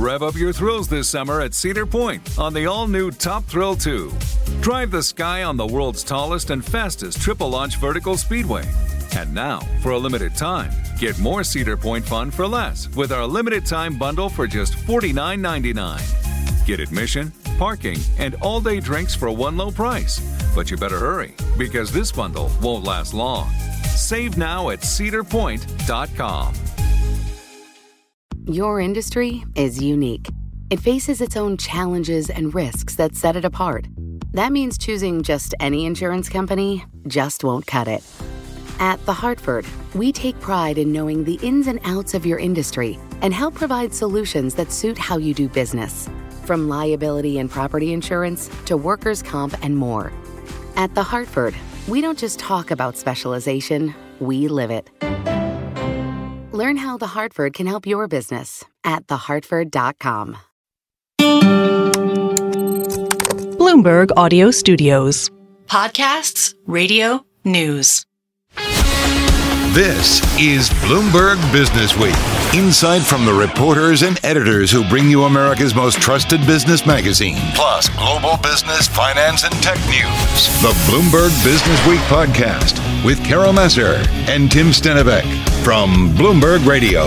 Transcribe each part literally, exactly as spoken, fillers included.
Rev up your thrills this summer at Cedar Point on the all-new Top Thrill two. Drive the sky on the world's tallest and fastest triple-launch vertical speedway. And now, for a limited time, get more Cedar Point fun for less with our limited-time bundle for just forty-nine ninety-nine. Get admission, parking, and all-day drinks for one low price. But you better hurry, because this bundle won't last long. Save now at cedar point dot com. Your industry is unique. It faces its own challenges and risks that set it apart. That means choosing just any insurance company just won't cut it. At The Hartford, we take pride in knowing the ins and outs of your industry and help provide solutions that suit how you do business. From liability and property insurance to workers' comp and more. At The Hartford, we don't just talk about specialization, we live it. Learn how The Hartford can help your business at the hartford dot com. Bloomberg Audio Studios. Podcasts, radio, news. This is Bloomberg Business Week. Insight from the reporters and editors who bring you America's most trusted business magazine, plus global business, finance, and tech news. The Bloomberg Business Week podcast with Carol Massar and Tim Stenivek from Bloomberg Radio.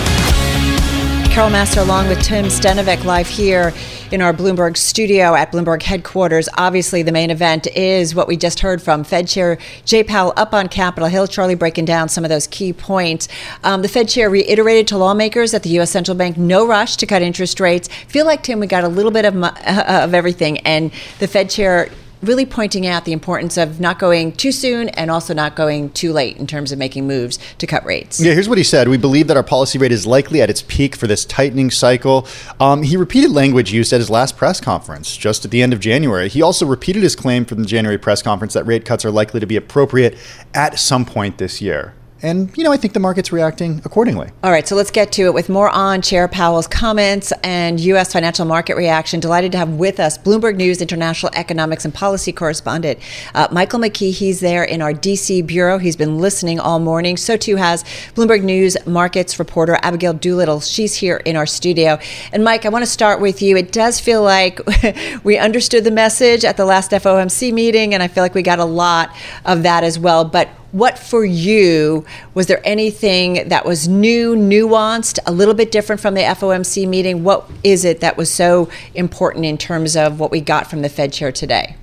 Carol Massar along with Tim Stenivek live here in our Bloomberg studio at Bloomberg headquarters. Obviously, the main event is what we just heard from Fed Chair Jay Powell up on Capitol Hill. Charlie breaking down some of those key points. Um, the Fed Chair reiterated to lawmakers at the U S Central Bank, no rush to cut interest rates. Feel like, Tim, we got a little bit of, uh, of everything. And the Fed Chair really pointing out the importance of not going too soon and also not going too late in terms of making moves to cut rates. Yeah, here's what he said. We believe that our policy rate is likely at its peak for this tightening cycle. Um, he repeated language used at his last press conference just at the end of January. He also repeated his claim from the January press conference that rate cuts are likely to be appropriate at some point this year. And, you know, I think the market's reacting accordingly. All right, so let's get to it with more on Chair Powell's comments and U S financial market reaction. Delighted to have with us Bloomberg News international economics and policy correspondent uh, Michael McKee. He's there in our D C bureau. He's been listening all morning. So too has Bloomberg News markets reporter Abigail Doolittle. She's here in our studio. And Mike, I want to start with you. It does feel like we understood the message at the last F O M C meeting, and I feel like we got a lot of that as well. But what for you, was there anything that was new, nuanced, a little bit different from the F O M C meeting? What is it that was so important in terms of what we got from the Fed chair today?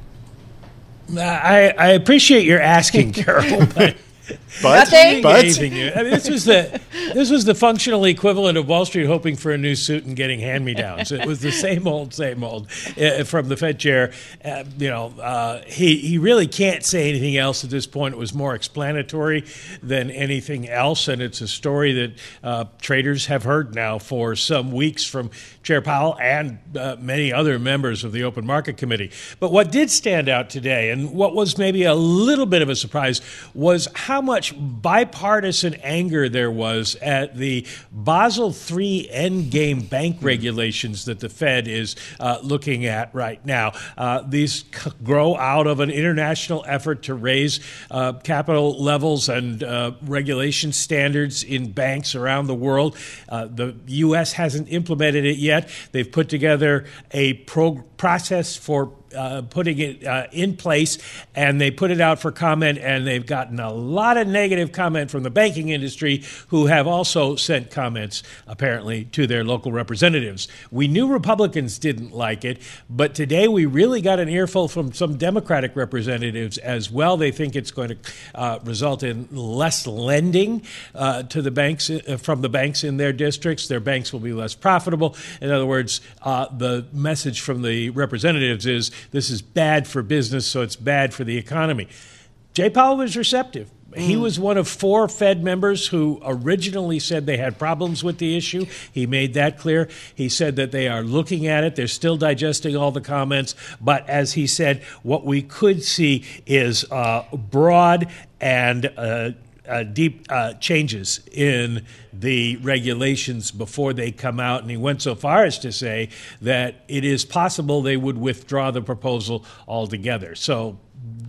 I, I appreciate your asking, Carol, but But, but. I mean, this was the this was the functional equivalent of Wall Street hoping for a new suit and getting hand-me-downs. It was the same old, same old uh, from the Fed chair. Uh, you know, uh, he he really can't say anything else at this point. It was more explanatory than anything else, and it's a story that uh, traders have heard now for some weeks from Chair Powell and uh, many other members of the Open Market Committee. But what did stand out today, and what was maybe a little bit of a surprise, was how much bipartisan anger there was at the Basel three endgame bank regulations that the Fed is uh, looking at right now. Uh, these c- grow out of an international effort to raise uh, capital levels and uh, regulation standards in banks around the world. Uh, the U S hasn't implemented it yet. They've put together a pro- process for Uh, putting it uh, in place, and they put it out for comment, and they've gotten a lot of negative comment from the banking industry, who have also sent comments, apparently, to their local representatives. We knew Republicans didn't like it, but today we really got an earful from some Democratic representatives as well. They think it's going to uh, result in less lending uh, to the banks, uh, from the banks in their districts. Their banks will be less profitable. In other words, uh, the message from the representatives is, this is bad for business, so it's bad for the economy. Jay Powell was receptive. He was one of four Fed members who originally said they had problems with the issue. He made that clear. He said that they are looking at it. They're still digesting all the comments. But as he said, what we could see is uh, broad and uh, Uh, deep uh, changes in the regulations before they come out. And he went so far as to say that it is possible they would withdraw the proposal altogether. So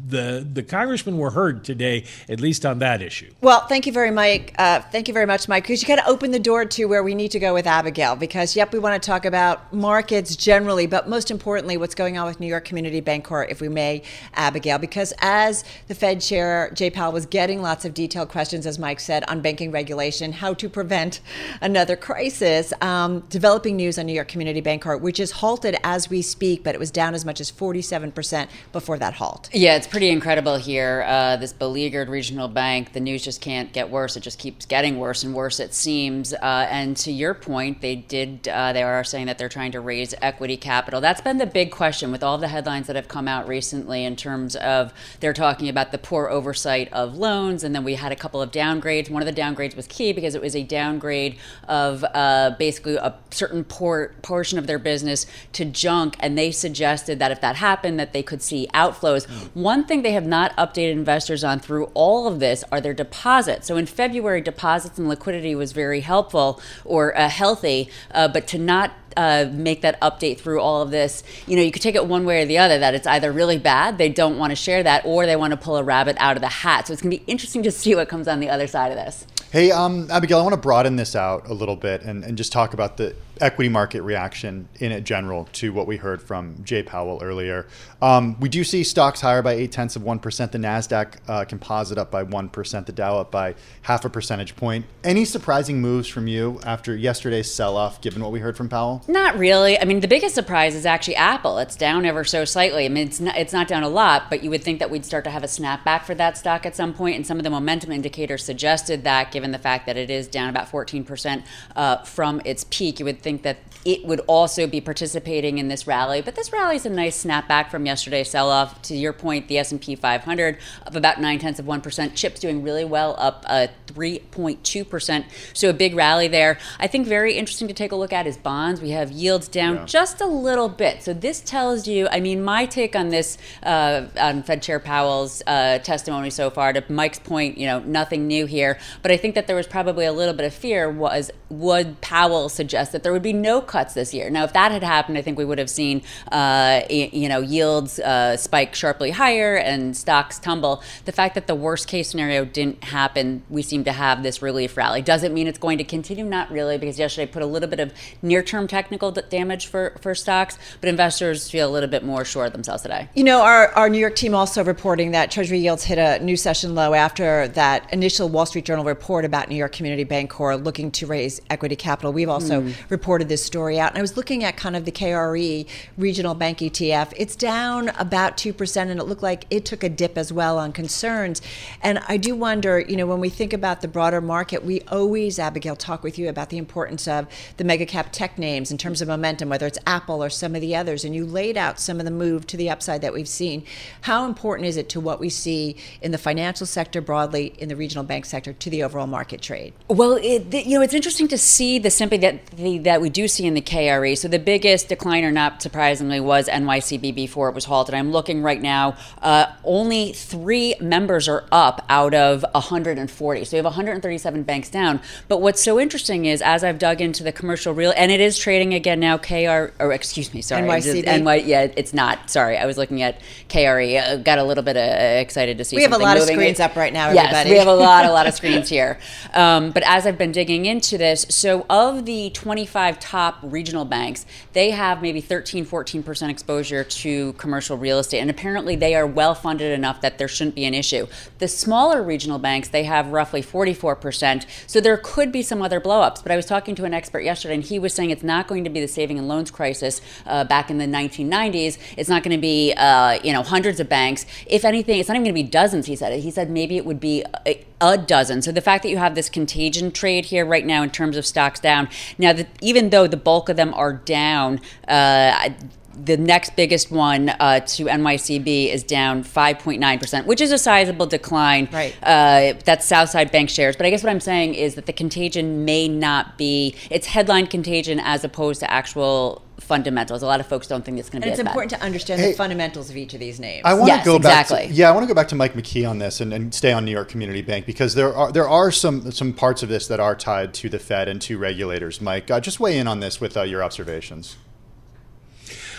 the the congressmen were heard today, at least on that issue. Well, thank you very Mike. Uh, thank you very much, Mike, because you kind of opened the door to where we need to go with Abigail. Because yep, we want to talk about markets generally, but most importantly, what's going on with New York Community Bancorp, if we may, Abigail. Because as the Fed Chair Jay Powell was getting lots of detailed questions, as Mike said, on banking regulation, how to prevent another crisis, um, developing news on New York Community Bancorp, which is halted as we speak, but it was down as much as forty-seven percent before that halt. Yeah, it's pretty incredible here. Uh, this beleaguered regional bank, the news just can't get worse. It just keeps getting worse and worse, it seems. Uh, and to your point, they did. Uh, they are saying that they're trying to raise equity capital. That's been the big question with all the headlines that have come out recently in terms of they're talking about the poor oversight of loans, and then we had a couple of downgrades. One of the downgrades was key because it was a downgrade of uh, basically a certain por- portion of their business to junk, and they suggested that if that happened, that they could see outflows. Mm. One thing they have not updated investors on through all of this are their deposits. So in February, deposits and liquidity was very helpful or uh, healthy, uh, but to not Uh, make that update through all of this, you know, you could take it one way or the other, that it's either really bad, they don't want to share that, or they want to pull a rabbit out of the hat. So it's going to be interesting to see what comes on the other side of this. Hey, um, Abigail, I want to broaden this out a little bit and, and just talk about the equity market reaction in a general to what we heard from Jay Powell earlier. Um, we do see stocks higher by eight tenths of one percent. The NASDAQ uh, composite up by one percent. The Dow up by half a percentage point. Any surprising moves from you after yesterday's sell-off, given what we heard from Powell? Not really. I mean, the biggest surprise is actually Apple. It's down ever so slightly. I mean, it's not, it's not down a lot, but you would think that we'd start to have a snapback for that stock at some point, and some of the momentum indicators suggested that, given the fact that it is down about fourteen percent uh, from its peak. You would think that it would also be participating in this rally, but this rally is a nice snapback from yesterday's sell-off. To your point, the S and P five hundred up about nine tenths of one percent. Chips doing really well, up uh, three point two percent. So a big rally there. I think very interesting to take a look at is bonds. We have yields down yeah. just a little bit. So this tells you, I mean, my take on this, uh, on Fed Chair Powell's uh, testimony so far, to Mike's point, you know, nothing new here. But I think that there was probably a little bit of fear was, would Powell suggest that there would be no cuts this year? Now, if that had happened, I think we would have seen, uh, you know, yields uh, spike sharply higher and stocks tumble. The fact that the worst case scenario didn't happen, we seem to have this relief rally. Does it mean it's going to continue? Not really, because yesterday put a little bit of near-term technical damage for, for stocks, but investors feel a little bit more sure of themselves today. You know, our, our New York team also reporting that Treasury yields hit a new session low after that initial Wall Street Journal report about New York Community Bancorp looking to raise equity capital. We've also mm. reported this story out. And I was looking at kind of the K R E regional bank E T F. It's down about two percent, and it looked like it took a dip as well on concerns. And I do wonder, you know, when we think about the broader market, we always, Abigail, talk with you about the importance of the mega cap tech names in terms of momentum, whether it's Apple or some of the others. And you laid out some of the move to the upside that we've seen. How important is it to what we see in the financial sector broadly, in the regional bank sector, to the overall market trade? Well, it, you know, it's interesting to see the sympathy that, the, that we do see in the K R E. So the biggest decliner, not surprisingly, was N Y C B before it was halted. I'm looking right now, uh, only three members are up out of one hundred forty. So you have one hundred thirty-seven banks down. But what's so interesting is, as I've dug into the commercial real, and it is trading again now, K R, or excuse me, sorry. N Y C B? N Y, yeah, it's not. Sorry, I was looking at K R E. I got a little bit uh, excited to see We have a lot moving. of screens up right now, everybody. Yes, we have a lot, a lot of screens here. Um, but as I've been digging into this, so of the twenty-five top regional banks, they have maybe thirteen, fourteen percent exposure to commercial real estate. And apparently they are well funded enough that there shouldn't be an issue. The smaller regional banks, they have roughly forty-four percent. So there could be some other blowups. But I was talking to an expert yesterday, and he was saying it's not going to be the saving and loans crisis uh, back in the nineteen nineties. It's not going to be, uh, you know, hundreds of banks. If anything, it's not even going to be dozens, he said. He said maybe it would be a, a dozen. So the fact that you have this contagion trade here right now in terms of stocks down. Now, the, even though the bulk of them are down, uh, the next biggest one uh, to N Y C B is down five point nine percent, which is a sizable decline. Right. Uh, that's Southside Bank shares. But I guess what I'm saying is that the contagion may not be, it's headline contagion as opposed to actual fundamentals. A lot of folks don't think it's going to be And it's as important bad. to understand Hey, the fundamentals of each of these names. I want Yes, to go exactly. back. To, yeah, I want to go back to Mike McKee on this and, and stay on New York Community Bank, because there are there are some some parts of this that are tied to the Fed and to regulators. Mike, uh, just weigh in on this with uh, your observations.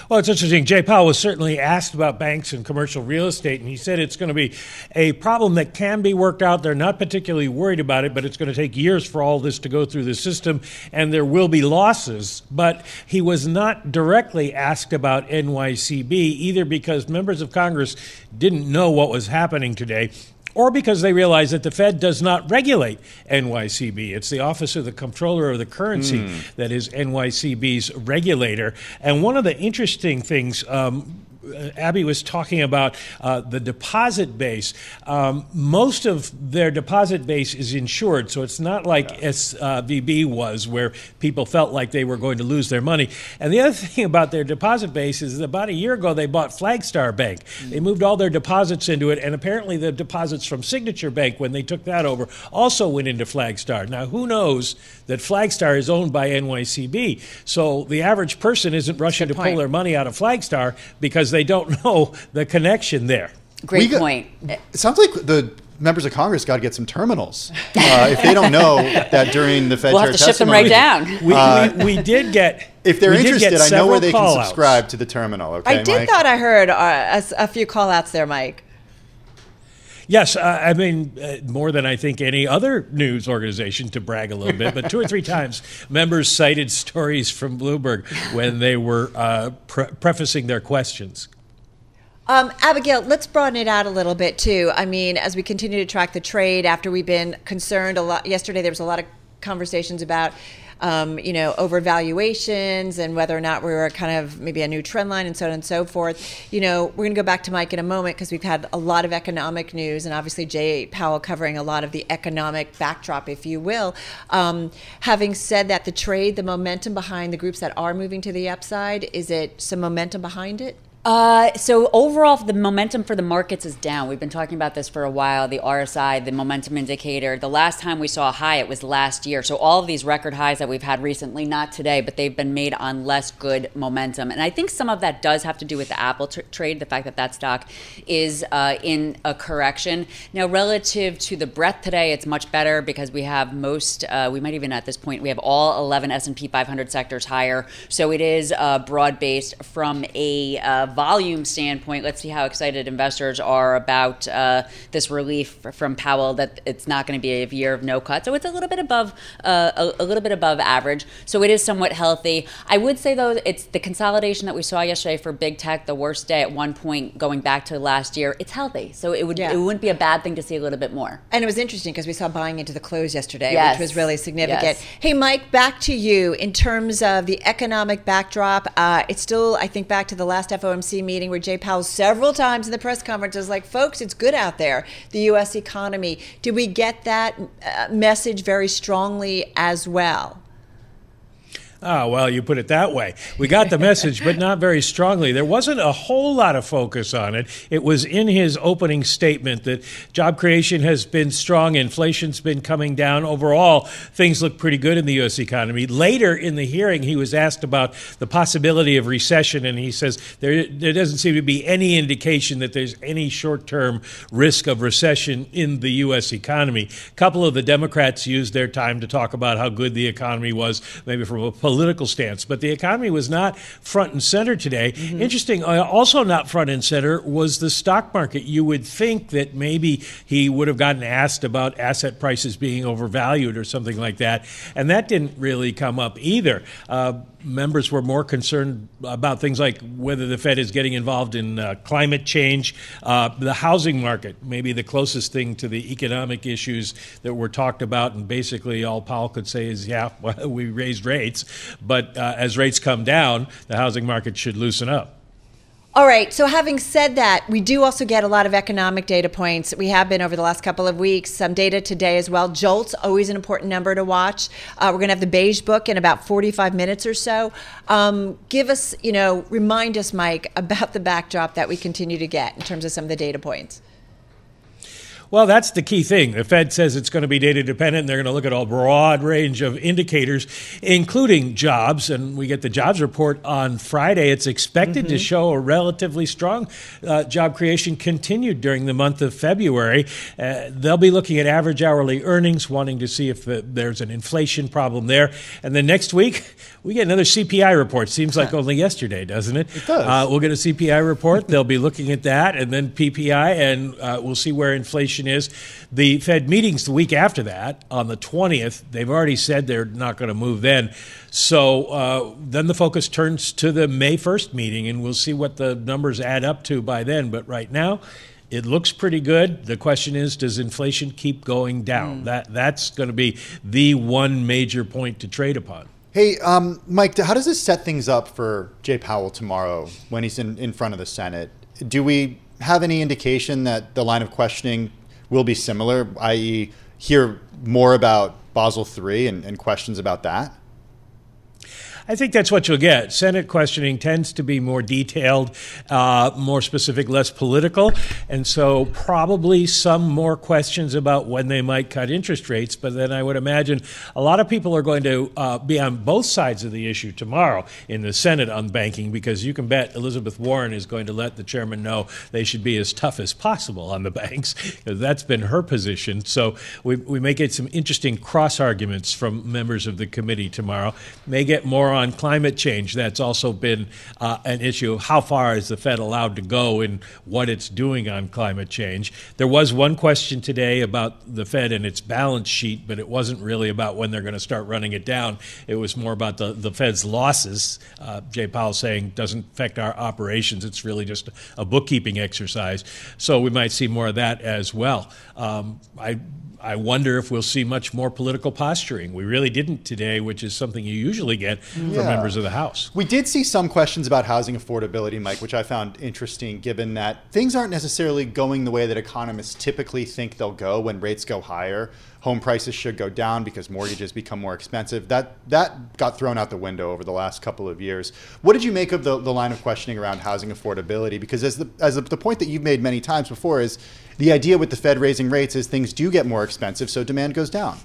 Well, it's interesting. Jay Powell was certainly asked about banks and commercial real estate, and he said it's going to be a problem that can be worked out. They're not particularly worried about it, but it's going to take years for all this to go through the system, and there will be losses. But he was not directly asked about N Y C B, either because members of Congress didn't know what was happening today, or because they realize that the Fed does not regulate N Y C B. It's the Office of the Comptroller of the Currency mm. that is N Y C B's regulator. And one of the interesting things, um, Abby was talking about uh, the deposit base. Um, most of their deposit base is insured, so it's not like yeah. S V B was, where people felt like they were going to lose their money. And the other thing about their deposit base is that about a year ago they bought Flagstar Bank. Mm-hmm. They moved all their deposits into it, and apparently the deposits from Signature Bank, when they took that over, also went into Flagstar. Now, who knows that Flagstar is owned by N Y C B? So the average person isn't rushing to pull their money out of Flagstar because they don't know the connection there. Great got, point. It sounds like the members of Congress got to get some terminals. Uh, if they don't know that during the Fed we'll chair have to ship them right down. We, uh, we, we did get. If they're interested, I know where they can outs. subscribe to the terminal. Okay, I did Mike? thought I heard uh, a, a few call outs there, Mike. Yes, uh, I mean, uh, more than I think any other news organization, to brag a little bit, but two or three times members cited stories from Bloomberg when they were uh, pre- prefacing their questions. Um, Abigail, let's broaden it out a little bit, too. I mean, as we continue to track the trade, after we've been concerned a lot, yesterday there was a lot of conversations about, um, you know, overvaluations and whether or not we were kind of maybe a new trend line and so on and so forth. You know, we're going to go back to Mike in a moment because we've had a lot of economic news and obviously Jay Powell covering a lot of the economic backdrop, if you will. Um, having said that, the trade, the momentum behind the groups that are moving to the upside, is it some momentum behind it? Uh, so overall, the momentum for the markets is down. We've been talking about this for a while. The R S I, the momentum indicator, the last time we saw a high, it was last year. So all of these record highs that we've had recently, not today, but they've been made on less good momentum. And I think some of that does have to do with the Apple t- trade, the fact that that stock is uh, in a correction. Now, relative to the breadth today, it's much better because we have most, uh, we might even at this point, we have all eleven S and P five hundred sectors higher. So it is uh, broad-based from a uh, volume standpoint. Let's see how excited investors are about uh, this relief from Powell that it's not going to be a year of no cut. So it's a little bit above uh, a, a little bit above average. So it is somewhat healthy. I would say though, it's the consolidation that we saw yesterday for big tech, the worst day at one point going back to last year. It's healthy, so it would yeah. it wouldn't be a bad thing to see a little bit more. And it was interesting because we saw buying into the close yesterday, yes. which was really significant. Yes. Hey, Mike, back to you in terms of the economic backdrop. Uh, it's still, I think, back to the last F O M C meeting where Jay Powell several times in the press conference was like, folks, it's good out there, the U S economy. Did we get that uh, message very strongly as well? Oh, well, you put it that way. We got the message, but not very strongly. There wasn't a whole lot of focus on it. It was in his opening statement that job creation has been strong, inflation's been coming down. Overall, things look pretty good in the U S economy. Later in the hearing, he was asked about the possibility of recession, and he says there, there doesn't seem to be any indication that there's any short-term risk of recession in the U S economy. A couple of the Democrats used their time to talk about how good the economy was, maybe from a political stance, but the economy was not front and center today. Mm-hmm. Interesting, uh, also not front and center was the stock market. You would think that maybe he would have gotten asked about asset prices being overvalued or something like that, and that didn't really come up either. Uh, members were more concerned about things like whether the Fed is getting involved in uh, climate change, uh, the housing market, maybe the closest thing to the economic issues that were talked about, and basically all Powell could say is, yeah, well, we raised rates. But uh, as rates come down, the housing market should loosen up. All right. So having said that, we do also get a lot of economic data points. We have been over the last couple of weeks. Some data today as well. JOLTS, always an important number to watch. Uh, we're going to have the Beige Book in about forty-five minutes or so. Um, give us, you know, remind us, Mike, about the backdrop that we continue to get in terms of some of the data points. Well, that's the key thing. The Fed says it's going to be data dependent, and they're going to look at a broad range of indicators, including jobs. And we get the jobs report on Friday. It's expected mm-hmm. to show a relatively strong uh, job creation continued during the month of February. Uh, they'll be looking at average hourly earnings, wanting to see if the, there's an inflation problem there. And then next week, we get another C P I report. Seems like only yesterday, doesn't it? It does. Uh, we'll get a C P I report. They'll be looking at that, and then P P I, and uh, we'll see where inflation is. The Fed meetings the week after that, on the twentieth, they've already said they're not going to move then. So uh, then the focus turns to the May first meeting, and we'll see what the numbers add up to by then. But right now, it looks pretty good. The question is, does inflation keep going down? Mm. That That's going to be the one major point to trade upon. Hey, um, Mike, how does this set things up for Jay Powell tomorrow when he's in, in front of the Senate? Do we have any indication that the line of questioning will be similar, that is hear more about Basel three and, and questions about that? I think that's what you'll get. Senate questioning tends to be more detailed, uh, more specific, less political, and so probably some more questions about when they might cut interest rates. But then I would imagine a lot of people are going to uh, be on both sides of the issue tomorrow in the Senate on banking, because you can bet Elizabeth Warren is going to let the chairman know they should be as tough as possible on the banks, because that's been her position. So we, we may get some interesting cross arguments from members of the committee tomorrow. May get more on climate change. That's also been uh, an issue of how far is the Fed allowed to go in what it's doing on climate change. There was one question today about the Fed and its balance sheet, but it wasn't really about when they're going to start running it down. It was more about the, the Fed's losses. Uh, Jay Powell saying doesn't affect our operations. It's really just a bookkeeping exercise. So we might see more of that as well. Um, I I wonder if we'll see much more political posturing. We really didn't today, which is something you usually get from yeah. members of the House. We did see some questions about housing affordability, Mike, which I found interesting, given that things aren't necessarily going the way that economists typically think they'll go when rates go higher. Home prices should go down because mortgages become more expensive. That that got thrown out the window over the last couple of years. What did you make of the, the line of questioning around housing affordability? Because as the as the, the point that you've made many times before is the idea with the Fed raising rates is things do get more expensive, so demand goes down.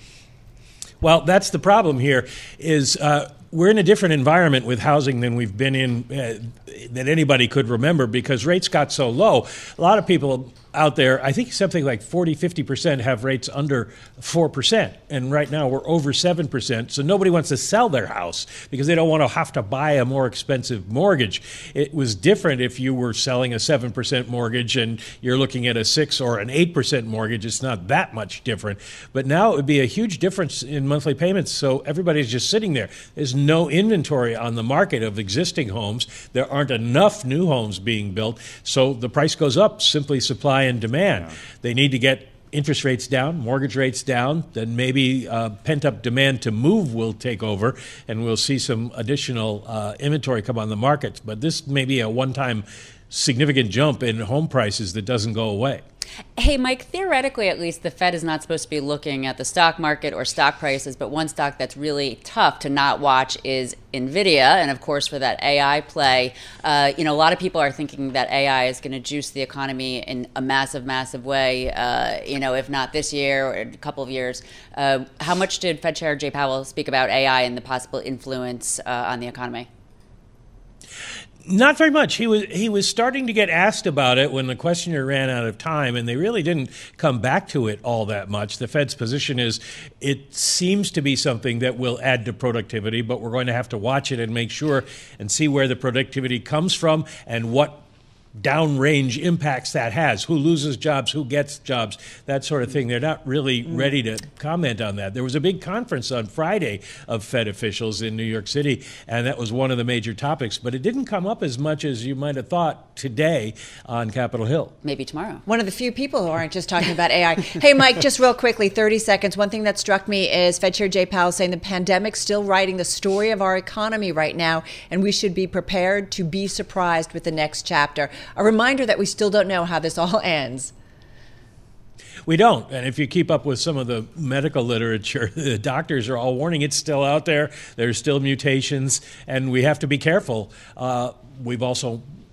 Well, that's the problem here is uh, we're in a different environment with housing than we've been in uh, that anybody could remember, because rates got so low. A lot of people out there, I think something like forty, fifty percent have rates under four percent. And right now we're over seven percent. So nobody wants to sell their house because they don't want to have to buy a more expensive mortgage. It was different if you were selling a seven percent mortgage and you're looking at a six or an eight percent mortgage. It's not that much different. But now it would be a huge difference in monthly payments. So everybody's just sitting there. There's no inventory on the market of existing homes. There aren't enough new homes being built. So the price goes up, simply supply and demand. Yeah. They need to get interest rates down, mortgage rates down, then maybe uh, pent-up demand to move will take over, and we'll see some additional uh, inventory come on the market. But this may be a one-time significant jump in home prices that doesn't go away. Hey, Mike, theoretically, at least, the Fed is not supposed to be looking at the stock market or stock prices, but one stock that's really tough to not watch is NVIDIA. And of course, for that A I play, uh, you know, a lot of people are thinking that A I is going to juice the economy in a massive, massive way, uh, you know, if not this year or a couple of years. Uh, how much did Fed Chair Jay Powell speak about A I and the possible influence uh, on the economy? Not very much. He was he was starting to get asked about it when the questioner ran out of time, and they really didn't come back to it all that much. The Fed's position is it seems to be something that will add to productivity, but we're going to have to watch it and make sure and see where the productivity comes from and what downrange impacts that has, who loses jobs, who gets jobs, that sort of thing. They're not really ready to comment on that. There was a big conference on Friday of Fed officials in New York City, and that was one of the major topics, but it didn't come up as much as you might have thought today on Capitol Hill. Maybe tomorrow. One of the few people who aren't just talking about A I. Hey, Mike, just real quickly, thirty seconds. One thing that struck me is Fed Chair Jay Powell saying the pandemic's still writing the story of our economy right now, and we should be prepared to be surprised with the next chapter. A reminder that we still don't know how this all ends. We don't. And if you keep up with some of the medical literature, the doctors are all warning it's still out there. There's still mutations, and we have to be careful. Uh, we've also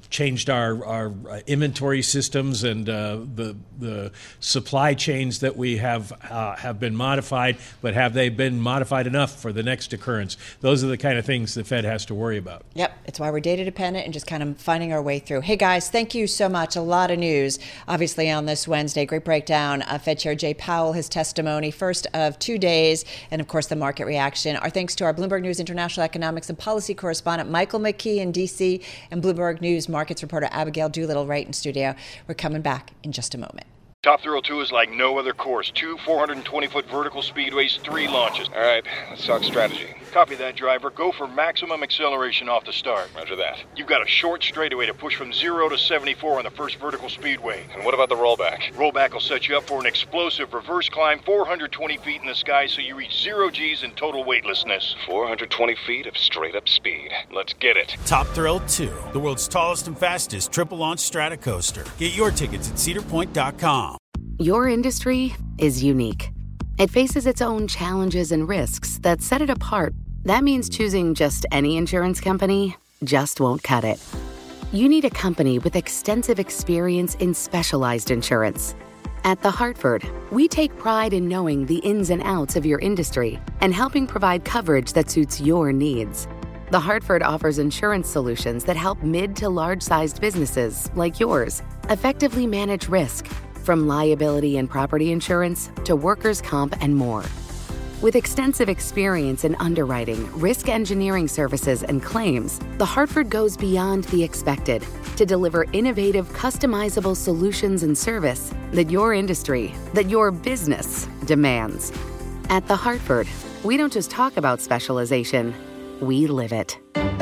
changed our, our inventory systems and uh, the the supply chains that we have uh, have been modified, but have they been modified enough for the next occurrence? Those are the kind of things the Fed has to worry about. Yep, it's why we're data dependent and just kind of finding our way through. Hey guys, thank you so much. A lot of news, obviously, on this Wednesday. Great breakdown. Uh, Fed Chair Jay Powell, his testimony, first of two days, and of course the market reaction. Our thanks to our Bloomberg News international economics and policy correspondent Michael McKee in D C and Bloomberg News markets reporter Abigail Doolittle right in studio. We're coming back in just a moment. Top Thrill two is like no other course. Two four hundred twenty foot vertical speedways, three launches. All right, let's talk strategy. Copy that, driver. Go for maximum acceleration off the start. Roger that. You've got a short straightaway to push from zero to seventy-four on the first vertical speedway. And what about the rollback? Rollback will set you up for an explosive reverse climb four hundred twenty feet in the sky so you reach zero G's in total weightlessness. four hundred twenty feet of straight-up speed. Let's get it. Top Thrill two, the world's tallest and fastest triple-launch Stratocoaster. Get your tickets at cedar point dot com. Your industry is unique. It faces its own challenges and risks that set it apart. That means choosing just any insurance company just won't cut it. You need a company with extensive experience in specialized insurance. At The Hartford, we take pride in knowing the ins and outs of your industry and helping provide coverage that suits your needs. The Hartford offers insurance solutions that help mid to large-sized businesses like yours effectively manage risk, from liability and property insurance to workers' comp and more. With extensive experience in underwriting, risk engineering services, and claims, The Hartford goes beyond the expected to deliver innovative, customizable solutions and service that your industry, that your business demands. At The Hartford, we don't just talk about specialization, we live it.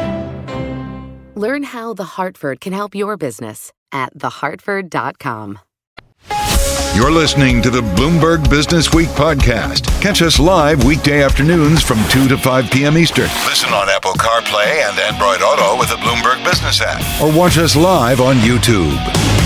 Learn how The Hartford can help your business at the hartford dot com. You're listening to the Bloomberg Business Week podcast. Catch us live weekday afternoons from two to five p.m. Eastern. Listen on Apple CarPlay and Android Auto with the Bloomberg Business app. Or watch us live on YouTube.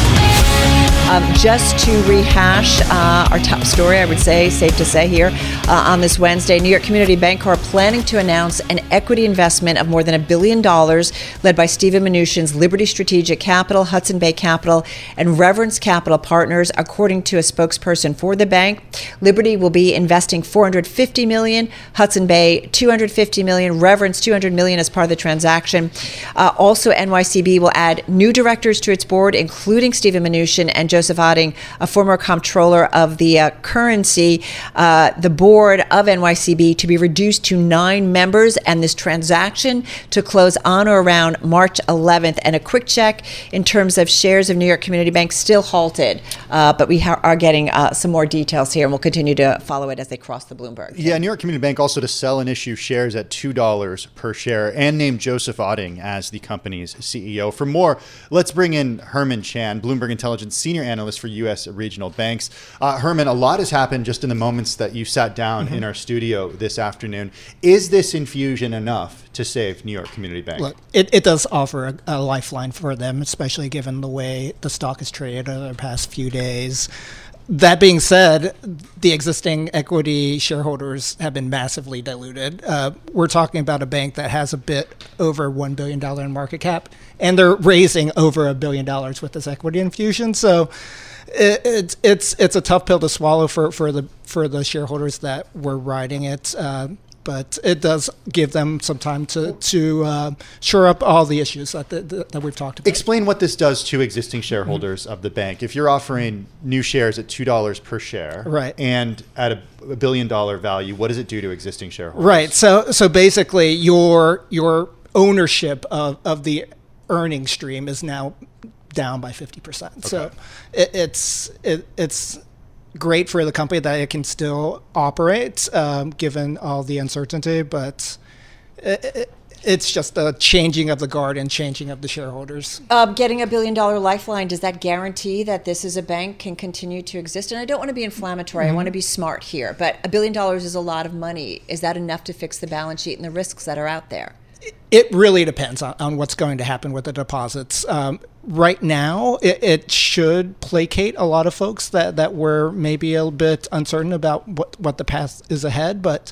Um, just to rehash uh, our top story, I would say, safe to say here, uh, on this Wednesday, New York Community Bancorp planning to announce an equity investment of more than a billion dollars led by Steven Mnuchin's Liberty Strategic Capital, Hudson Bay Capital, and Reverence Capital Partners, according to a spokesperson for the bank. Liberty will be investing four hundred fifty million dollars, Hudson Bay two hundred fifty million dollars, Reverence two hundred million dollars as part of the transaction. Uh, also, N Y C B will add new directors to its board, including Steven Mnuchin and Joseph Otting, a former comptroller of the uh, currency, uh, the board of N Y C B to be reduced to nine members, and this transaction to close on or around March eleventh. And a quick check in terms of shares of New York Community Bank still halted, uh, but we ha- are getting uh, some more details here, and we'll continue to follow it as they cross the Bloomberg. Yeah, New York Community Bank also to sell and issue shares at two dollars per share and named Joseph Otting as the company's C E O. For more, let's bring in Herman Chan, Bloomberg Intelligence Senior Analyst for U S regional banks. Uh, Herman, a lot has happened just in the moments that you sat down mm-hmm. in our studio this afternoon. Is this infusion enough to save New York Community Bank? Look, it, it does offer a, a lifeline for them, especially given the way the stock has traded over the past few days. That being said, the existing equity shareholders have been massively diluted. Uh, we're talking about a bank that has a bit over one billion dollars in market cap, and they're raising over a billion dollars with this equity infusion. So it, it's it's it's a tough pill to swallow for, for the for the shareholders that were riding it. Uh, But it does give them some time to to uh, shore up all the issues that, that that we've talked about. Explain what this does to existing shareholders mm-hmm. of the bank. If you're offering new shares at two dollars per share, right, and at a, a billion dollar value, what does it do to existing shareholders? Right. So so basically, your your ownership of, of the earning stream is now down by fifty percent. Okay. So it, it's it, it's. great for the company that it can still operate, um, given all the uncertainty, but it, it, it's just a changing of the guard and changing of the shareholders. Uh, getting a billion dollar lifeline, does that guarantee that this as a bank can continue to exist? And I don't want to be inflammatory, mm-hmm. I want to be smart here, but a billion dollars is a lot of money. Is that enough to fix the balance sheet and the risks that are out there? It really depends on, on what's going to happen with the deposits. Um, right now, it, it should placate a lot of folks that, that were maybe a bit uncertain about what, what the path is ahead. But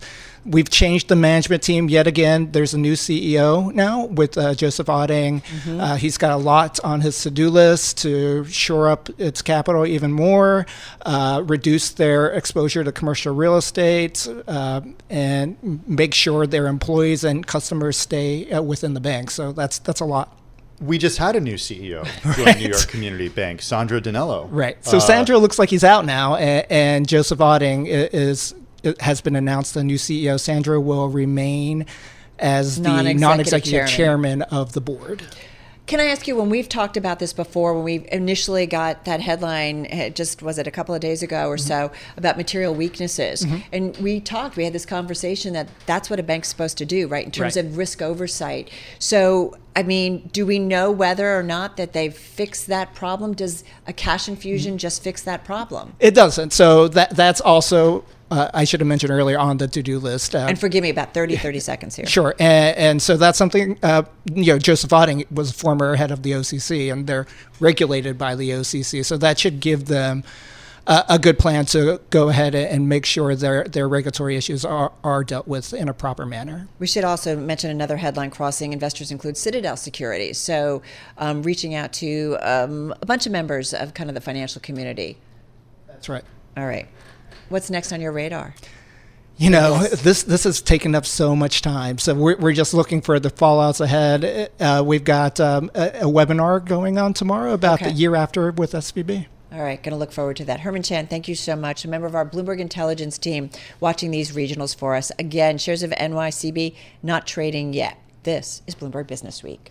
we've changed the management team yet again. There's a new C E O now with uh, Joseph Otting. Mm-hmm. Uh, he's got a lot on his to-do list to shore up its capital even more, uh, reduce their exposure to commercial real estate, uh, and make sure their employees and customers stay uh, within the bank. So that's that's a lot. We just had a new C E O join Right. New York Community Bank, Sandro Danello. Right. So Uh, Sandro looks like he's out now, and, and Joseph Otting i- is it has been announced the new C E O. Sandro will remain as the Non-executive non-executive chairman. chairman of the board. Can I ask you, when we've talked about this before, when we initially got that headline, it just was it a couple of days ago or Mm-hmm. so, about material weaknesses, Mhm. and we talked, we had this conversation that that's what a bank's supposed to do, right, in terms Right. of risk oversight. So, I mean, do we know whether or not that they've fixed that problem? Does a cash infusion Mm-hmm. just fix that problem? It doesn't. So that that's also, uh, I should have mentioned earlier, on the to-do list. Uh, And forgive me, about thirty, thirty seconds here. Sure, and, and so that's something. Uh, you know, Joseph Otting was former head of the O C C, and they're regulated by the O C C, so that should give them a, a good plan to go ahead and make sure their their regulatory issues are, are dealt with in a proper manner. We should also mention another headline crossing. Investors include Citadel Securities. So um, reaching out to um, a bunch of members of kind of the financial community. That's right. All right. What's next on your radar? You know, this this has taken up so much time. So we're, we're just looking for the fallouts ahead. Uh, we've got um, a, a webinar going on tomorrow about Okay. the year after with S V B. All right, going to look forward to that. Herman Chan, thank you so much. A member of our Bloomberg Intelligence team watching these regionals for us. Again, shares of N Y C B not trading yet. This is Bloomberg Business Week.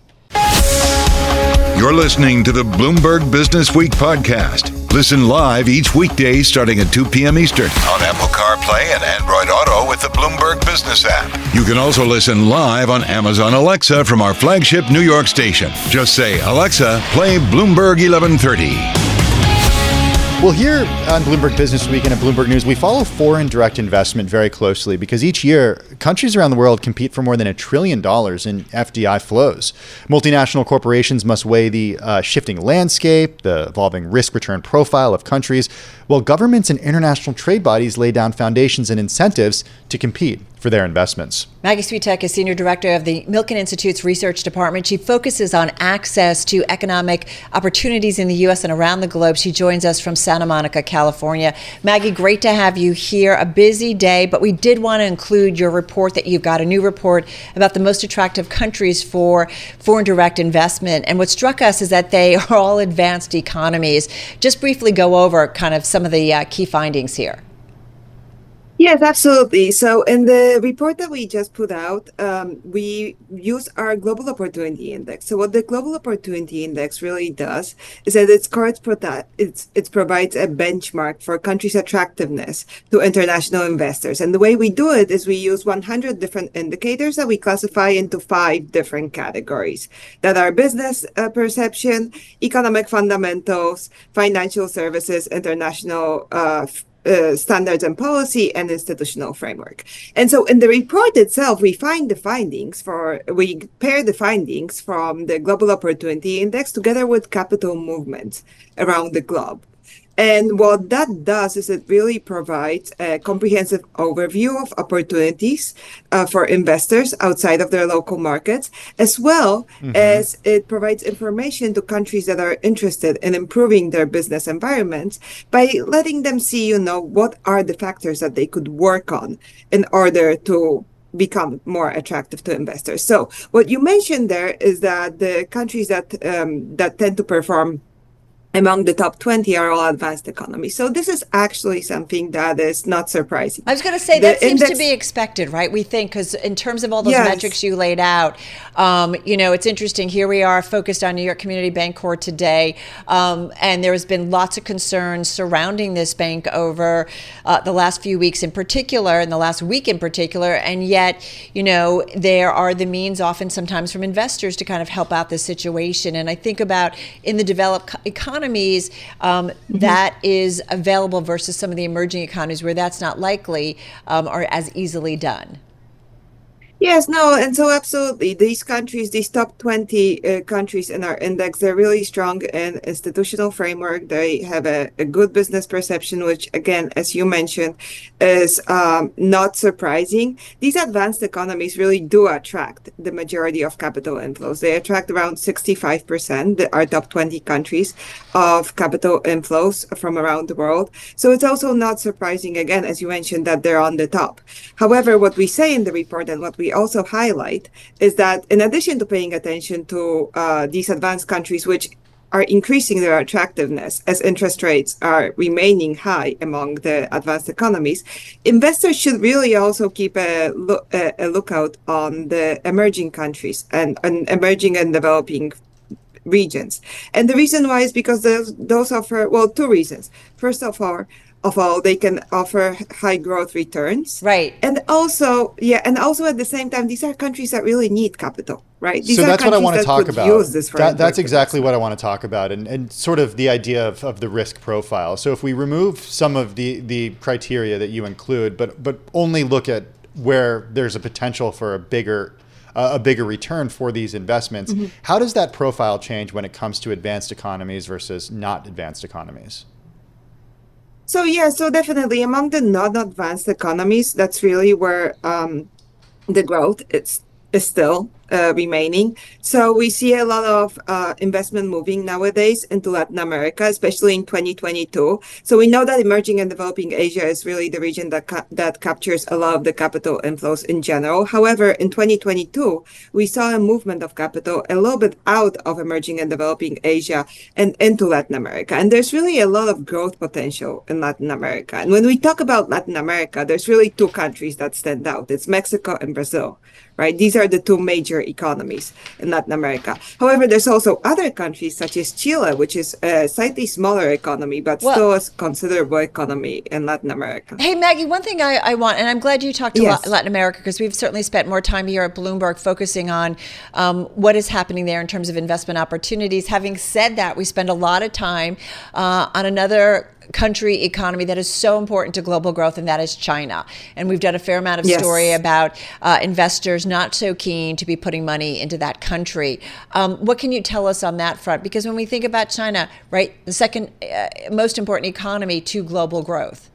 You're listening to the Bloomberg Business Week podcast. Listen live each weekday starting at two p.m. Eastern on Apple CarPlay and Android Auto with the Bloomberg Business app. You can also listen live on Amazon Alexa from our flagship New York station. Just say, Alexa, play Bloomberg eleven thirty. Well, here on Bloomberg Business Week and at Bloomberg News, we follow foreign direct investment very closely because each year, countries around the world compete for more than a trillion dollars in F D I flows. Multinational corporations must weigh the uh, shifting landscape, the evolving risk-return profile of countries, while governments and international trade bodies lay down foundations and incentives to compete for their investments. Maggie Switek is Senior Director of the Milken Institute's Research Department. She focuses on access to economic opportunities in the U S and around the globe. She joins us from Santa Monica, California. Maggie, great to have you here. A busy day, but we did want to include your report that you've got, a new report about the most attractive countries for foreign direct investment. And what struck us is that they are all advanced economies. Just briefly go over kind of some of the uh, key findings here. Yes, absolutely. So in the report that we just put out, um, we use our Global Opportunity Index. So what the Global Opportunity Index really does is that it scores prota- it's, it provides a benchmark for countries' attractiveness to international investors. And the way we do it is we use one hundred different indicators that we classify into five different categories that are business uh, perception, economic fundamentals, financial services, international uh, Uh, standards and policy, and institutional framework. And so in the report itself, we find the findings for, we pair the findings from the Global Opportunity Index together with capital movements around the globe. And what that does is it really provides a comprehensive overview of opportunities uh, for investors outside of their local markets, as well mm-hmm. as it provides information to countries that are interested in improving their business environments by letting them see, you know, what are the factors that they could work on in order to become more attractive to investors. So what you mentioned there is that the countries that um, that tend to perform among the top twenty are all advanced economies. So this is actually something that is not surprising. I was going to say The that seems index- to be expected, right? We think, because in terms of all those Yes. metrics you laid out, um, you know, it's interesting. Here we are focused on New York Community Bank Corp today. Um, and there has been lots of concerns surrounding this bank over uh, the last few weeks in particular, and the last week in particular. And yet, you know, there are the means often sometimes from investors to kind of help out the situation. And I think about in the developed co- economy, economies um, mm-hmm. that is available versus some of the emerging economies where that's not likely um, or as easily done. Yes, no, and so absolutely. These countries, these top twenty uh, countries in our index, they're really strong in institutional framework. They have a, a good business perception, which, again, as you mentioned, is um, not surprising. These advanced economies really do attract the majority of capital inflows. They attract around sixty-five percent, our top twenty countries, of capital inflows from around the world. So it's also not surprising, again, as you mentioned, that they're on the top. However, what we say in the report and what we also highlight is that in addition to paying attention to uh, these advanced countries, which are increasing their attractiveness as interest rates are remaining high among the advanced economies, investors should really also keep a, look, a, a lookout on the emerging countries and, and emerging and developing regions. And the reason why is because those, those offer, well, two reasons. First of all, of all, they can offer high growth returns. Right. And also, yeah, and also at the same time, these are countries that really need capital, right? These so are that's what I want to that talk could about. Use this that, that's exactly what I want to talk about, and, and sort of the idea of, of the risk profile. So if we remove some of the, the criteria that you include, but but only look at where there's a potential for a bigger uh, a bigger return for these investments, mm-hmm. how does that profile change when it comes to advanced economies versus not advanced economies? So yeah, so definitely among the non-advanced economies, that's really where um, the growth is, is still uh, remaining. So we see a lot of uh, investment moving nowadays into Latin America, especially in twenty twenty-two. So we know that emerging and developing Asia is really the region that ca- that captures a lot of the capital inflows in general. However, in twenty twenty-two, we saw a movement of capital a little bit out of emerging and developing Asia and into Latin America. And there's really a lot of growth potential in Latin America. And when we talk about Latin America, there's really two countries that stand out. It's Mexico and Brazil, right? These are the two major economies in Latin America. However, there's also other countries such as Chile, which is a slightly smaller economy, but well, still a considerable economy in Latin America. Hey, Maggie, one thing I, I want, and I'm glad you talked to yes. Latin America, because we've certainly spent more time here at Bloomberg focusing on um, what is happening there in terms of investment opportunities. Having said that, we spend a lot of time uh, on another country economy that is so important to global growth, and that is China. And we've done a fair amount of yes. story about uh, investors not so keen to be putting money into that country. Um, what can you tell us on that front? Because when we think about China, right, the second uh, most important economy to global growth.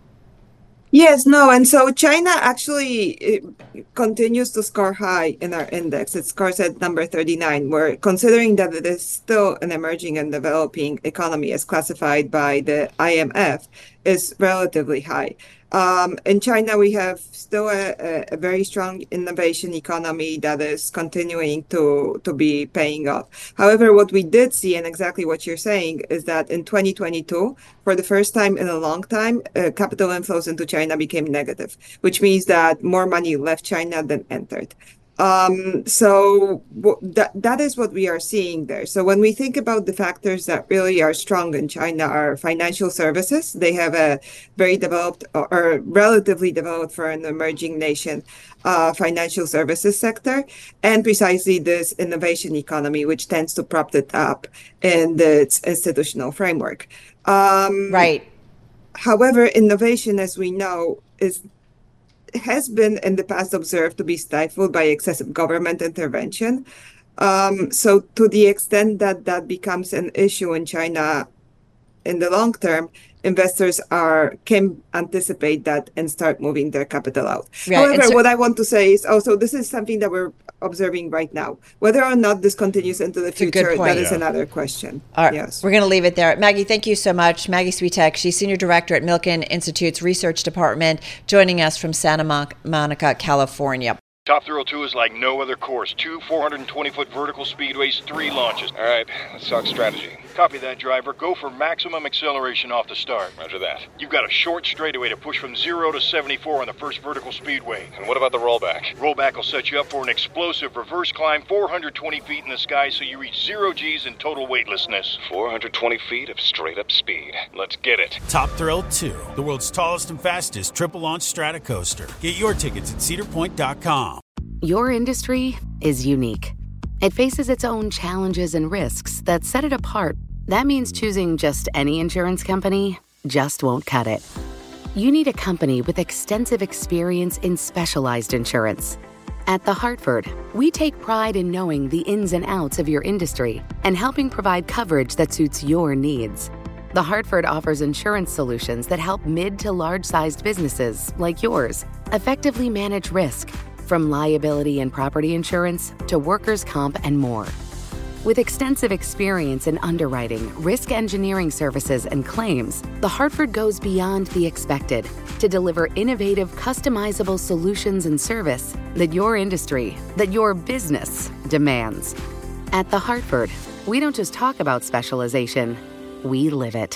Yes, no, and so China actually continues to score high in our index. It scores at number thirty-nine. We're considering that it is still an emerging and developing economy as classified by the I M F is relatively high. Um, in China, we have still a, a, a very strong innovation economy that is continuing to, to be paying off. However, what we did see, and exactly what you're saying, is that in twenty twenty-two, for the first time in a long time, uh, capital inflows into China became negative, which means that more money left China than entered. Um, so w- that that is what we are seeing there. So when we think about the factors that really are strong in China are financial services. They have a very developed or, or relatively developed for an emerging nation uh, financial services sector, and precisely this innovation economy, which tends to prop it up in its institutional framework. Um, right. However, innovation, as we know, is has been in the past observed to be stifled by excessive government intervention. Um, so to the extent that that becomes an issue in China in the long term, investors are can anticipate that and start moving their capital out. Right. However, so, what I want to say is also this is something that we're observing right now. Whether or not this continues into the future, that is yeah. another question. All right. Yes. We're going to leave it there. Maggie, thank you so much. Maggie Switek, she's Senior Director at Milken Institute's Research Department, joining us from Santa Monica, California. Top Thrill two is like no other course. Two four hundred twenty foot vertical speedways, three launches. All right, let's talk strategy. Copy that, driver. Go for maximum acceleration off the start. Roger that. You've got a short straightaway to push from zero to seventy-four on the first vertical speedway. And what about the rollback? Rollback will set you up for an explosive reverse climb four hundred twenty feet in the sky so you reach zero G's in total weightlessness. four hundred twenty feet of straight-up speed. Let's get it. Top Thrill two, the world's tallest and fastest triple-launch Stratocoaster. Get your tickets at cedar point dot com. Your industry is unique. It faces its own challenges and risks that set it apart. That means choosing just any insurance company just won't cut it. You need a company with extensive experience in specialized insurance. At The Hartford, we take pride in knowing the ins and outs of your industry and helping provide coverage that suits your needs. The Hartford offers insurance solutions that help mid to large-sized businesses like yours effectively manage risk, from liability and property insurance to workers' comp and more. With extensive experience in underwriting, risk engineering services, and claims, The Hartford goes beyond the expected to deliver innovative, customizable solutions and service that your industry, that your business demands. At The Hartford, we don't just talk about specialization, we live it.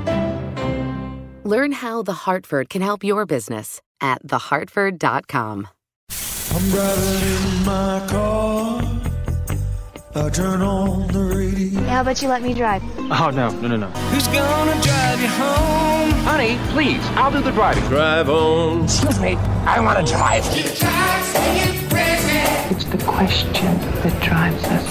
Learn how The Hartford can help your business at the hartford dot com. I'm driving in my car. I turn on the radio. Yeah, how about you let me drive? Oh, no, no, no, no. Who's gonna drive you home? Honey, please, I'll do the driving. Drive on. Excuse me, I want to drive. It's the question that drives us.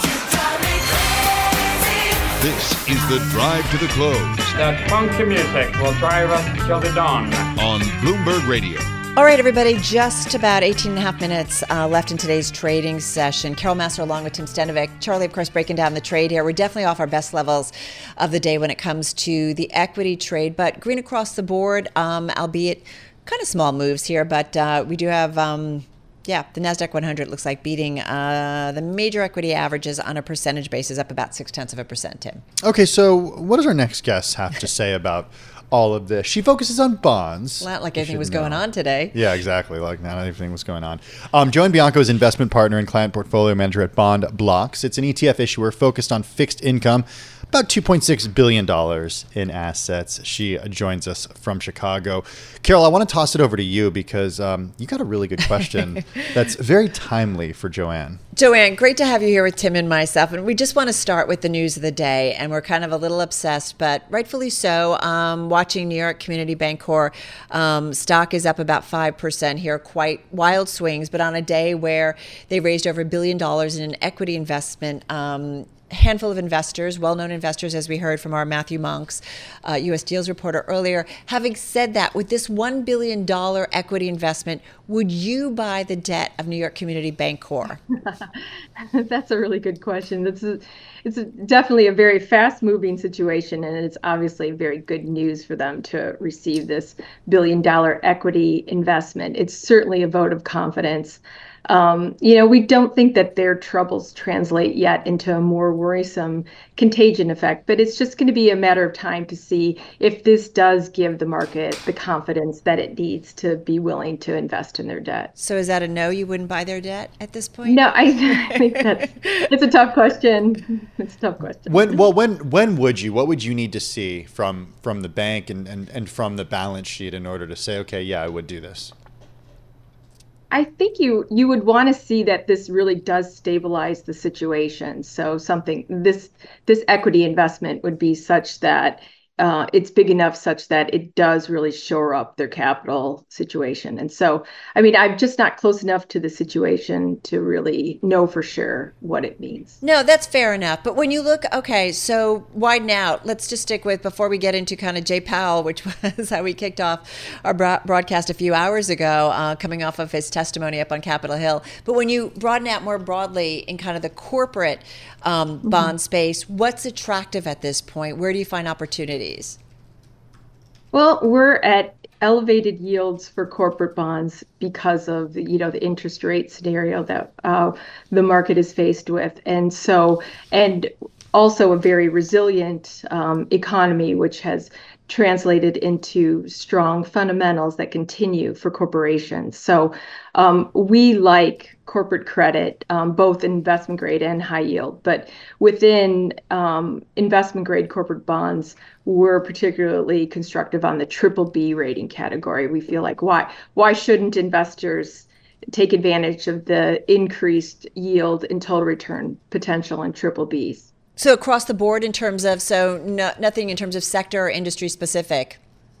This is the Drive to the Close. That funky music will drive us till the dawn. On Bloomberg Radio. All right, everybody, just about eighteen and a half minutes uh, left in today's trading session. Carol Massar along with Tim Stenovic. Charlie, of course, breaking down the trade here. We're definitely off our best levels of the day when it comes to the equity trade, but green across the board, um, albeit kind of small moves here, but uh, we do have... Um, Yeah, the NASDAQ one hundred looks like beating uh, the major equity averages on a percentage basis, up about six tenths of a percent, Tim. Okay, so what does our next guest have to say about all of this? She focuses on bonds. Not like anything was going on today. Yeah, exactly. Like not anything was going on. Um, Joanne Bianco is investment partner and client portfolio manager at Bond Blocks. It's an E T F issuer focused on fixed income, about two point six billion dollars in assets. She joins us from Chicago. Carol, I want to toss it over to you because um, you got a really good question that's very timely for Joanne. Joanne, great to have you here with Tim and myself. And we just want to start with the news of the day. And we're kind of a little obsessed, but rightfully so. Um, watching New York Community Bancorp, um, stock is up about five percent here, quite wild swings, but on a day where they raised over a billion dollars in an equity investment. Um, handful of investors, well-known investors, as we heard from our Matthew Monks, uh, U S Deals reporter earlier. Having said that, with this one billion dollars equity investment, would you buy the debt of New York Community Bancorp? That's a really good question. This is, it's definitely a very fast-moving situation, and it's obviously very good news for them to receive this billion-dollar equity investment. It's certainly a vote of confidence. Um, you know, we don't think that their troubles translate yet into a more worrisome contagion effect, but it's just going to be a matter of time to see if this does give the market the confidence that it needs to be willing to invest in their debt. So is that a no? You wouldn't buy their debt at this point? No, I, I think that's it's a tough question. It's a tough question. When well, when when would you? What would you need to see from from the bank and, and, and from the balance sheet in order to say, okay, yeah, I would do this? I think you you would want to see that this really does stabilize the situation. So something this this equity investment would be such that uh, it's big enough such that it does really shore up their capital situation. And so, I mean, I'm just not close enough to the situation to really know for sure what it means. No, that's fair enough. But when you look, okay, so widen out. Let's just stick with, before we get into kind of Jay Powell, which was how we kicked off our broadcast a few hours ago, uh, coming off of his testimony up on Capitol Hill. But when you broaden out more broadly in kind of the corporate um, mm-hmm. bond space, what's attractive at this point? Where do you find opportunities? Well, we're at elevated yields for corporate bonds because of the, you know, the interest rate scenario that uh, the market is faced with. And so, and also a very resilient um, economy, which has translated into strong fundamentals that continue for corporations. So um, we like corporate credit, um, both investment grade and high yield. But within um, investment grade corporate bonds, we're particularly constructive on the triple B rating category. We feel like why why shouldn't investors take advantage of the increased yield and total return potential in triple Bs? So across the board in terms of, so no, nothing in terms of sector or industry specific?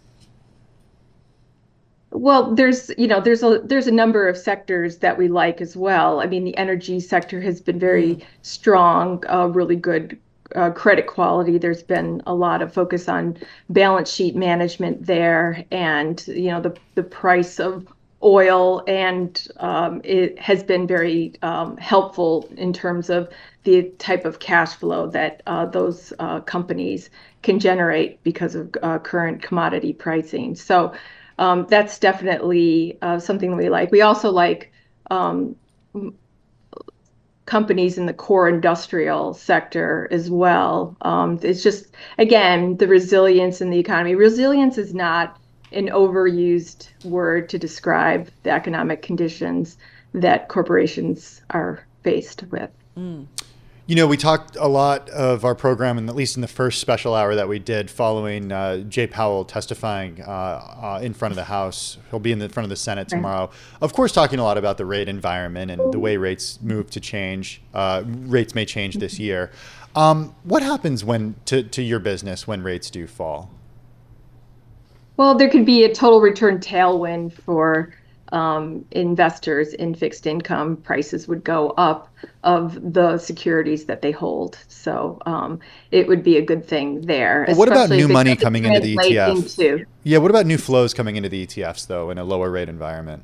Well, there's, you know, there's a there's a number of sectors that we like as well. I mean, the energy sector has been very mm. strong, uh, really good uh, credit quality. There's been a lot of focus on balance sheet management there, and, you know, the the price of oil, and um, it has been very um, helpful in terms of the type of cash flow that uh, those uh, companies can generate because of uh, current commodity pricing. So um, that's definitely uh, something that we like. We also like um, companies in the core industrial sector as well. Um, it's just, again, the resilience in the economy. Resilience is not an overused word to describe the economic conditions that corporations are faced with. Mm. You know, we talked a lot of our program, and at least in the first special hour that we did following uh, Jay Powell testifying uh, uh, in front of the House. He'll be in the front of the Senate tomorrow. Of course, talking a lot about the rate environment and the way rates move to change. Uh, rates may change this year. Um, what happens when to, to your business when rates do fall? Well, there could be a total return tailwind for um, investors in fixed income. Prices would go up of the securities that they hold. So um, it would be a good thing there. Well, what about new money to coming into the E T F? Into. Yeah, what about new flows coming into the E T Fs, though, in a lower rate environment?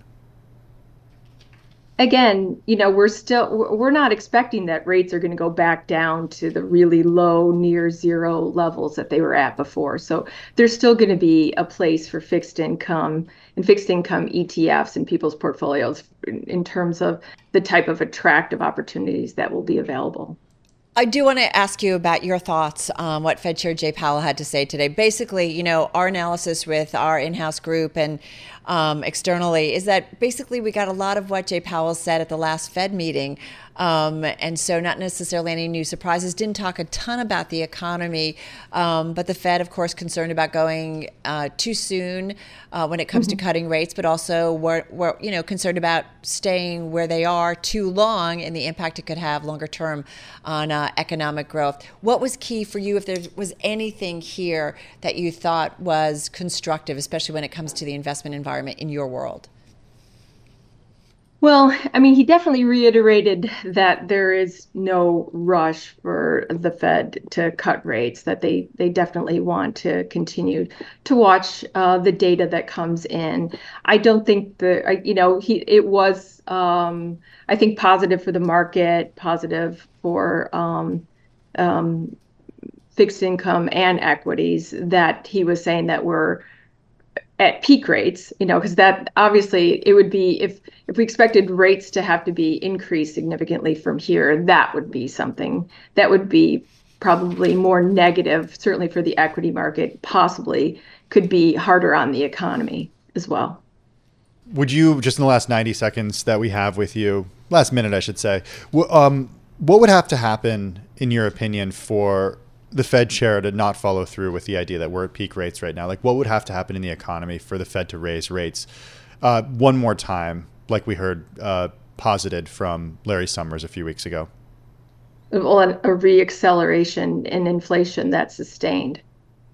Again, you know, we're still, we're not expecting that rates are going to go back down to the really low, near zero levels that they were at before. So there's still going to be a place for fixed income and fixed income E T Fs in people's portfolios in, in terms of the type of attractive opportunities that will be available. I do want to ask you about your thoughts on what Fed Chair Jay Powell had to say today. Basically, you know, our analysis with our in-house group and um, externally is that basically we got a lot of what Jay Powell said at the last Fed meeting. Um, and so not necessarily any new surprises. Didn't talk a ton about the economy, um, but the Fed, of course, concerned about going uh, too soon uh, when it comes mm-hmm. to cutting rates, but also we're, we're, you know, concerned about staying where they are too long and the impact it could have longer term on uh, economic growth. What was key for you, if there was anything here that you thought was constructive, especially when it comes to the investment environment in your world? Well, I mean, he definitely reiterated that there is no rush for the Fed to cut rates, that they, they definitely want to continue to watch uh, the data that comes in. I don't think the, you know, he it was, um, I think, positive for the market, positive for um, um, fixed income and equities, that he was saying that we're at peak rates, you know, because that obviously it would be, if if we expected rates to have to be increased significantly from here, that would be something that would be probably more negative, certainly for the equity market, possibly could be harder on the economy as well. Would you, just in the last ninety seconds that we have with you, last minute, I should say, um, what would have to happen, in your opinion, for the Fed chair to not follow through with the idea that we're at peak rates right now? Like, what would have to happen in the economy for the Fed to raise rates uh, one more time, like we heard uh, posited from Larry Summers a few weeks ago? Well, a reacceleration in inflation that's sustained.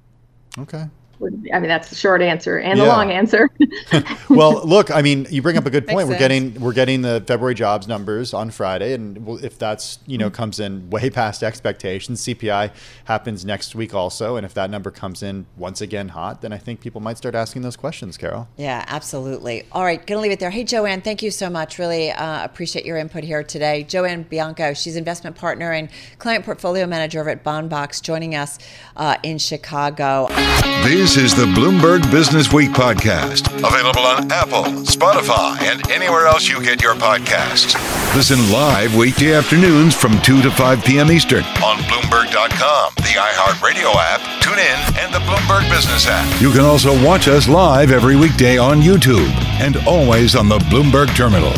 Okay. I mean, that's the short answer and yeah. the long answer. Well, look, I mean, you bring up a good point. Makes we're sense. getting we're getting the February jobs numbers on Friday, and we'll, if that's you know mm-hmm. comes in way past expectations, C P I happens next week also, and if that number comes in once again hot, then I think people might start asking those questions, Carol. Yeah, absolutely. All right, gonna leave it there. Hey, Joanne, thank you so much. Really uh, appreciate your input here today. Joanne Bianco, she's investment partner and client portfolio manager over at Bondbox, joining us uh, in Chicago. This is the Bloomberg Business Week podcast, available on Apple, Spotify, and anywhere else you get your podcasts. Listen live weekday afternoons from two to five p.m. Eastern on Bloomberg dot com, the iHeartRadio app, TuneIn, and the Bloomberg Business app. You can also watch us live every weekday on YouTube and always on the Bloomberg Terminal.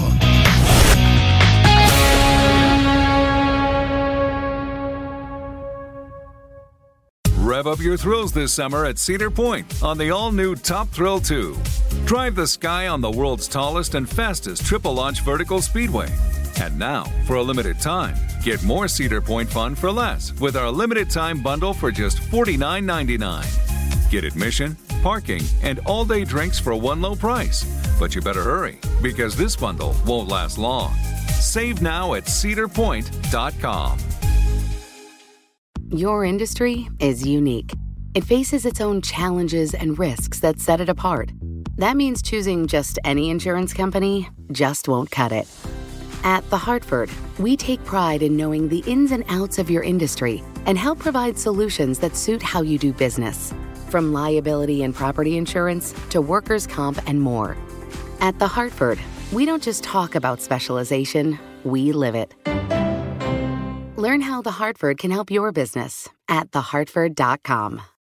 Rev up your thrills this summer at Cedar Point on the all-new Top Thrill two. Drive the sky on the world's tallest and fastest triple-launch vertical speedway. And now, for a limited time, get more Cedar Point fun for less with our limited-time bundle for just forty-nine ninety-nine. Get admission, parking, and all-day drinks for one low price. But you better hurry, because this bundle won't last long. Save now at cedar point dot com. Your industry is unique. It faces its own challenges and risks that set it apart. That means choosing just any insurance company just won't cut it. At The Hartford, we take pride in knowing the ins and outs of your industry and help provide solutions that suit how you do business, from liability and property insurance to workers' comp and more. At The Hartford, we don't just talk about specialization, we live it. Learn how The Hartford can help your business at the hartford dot com.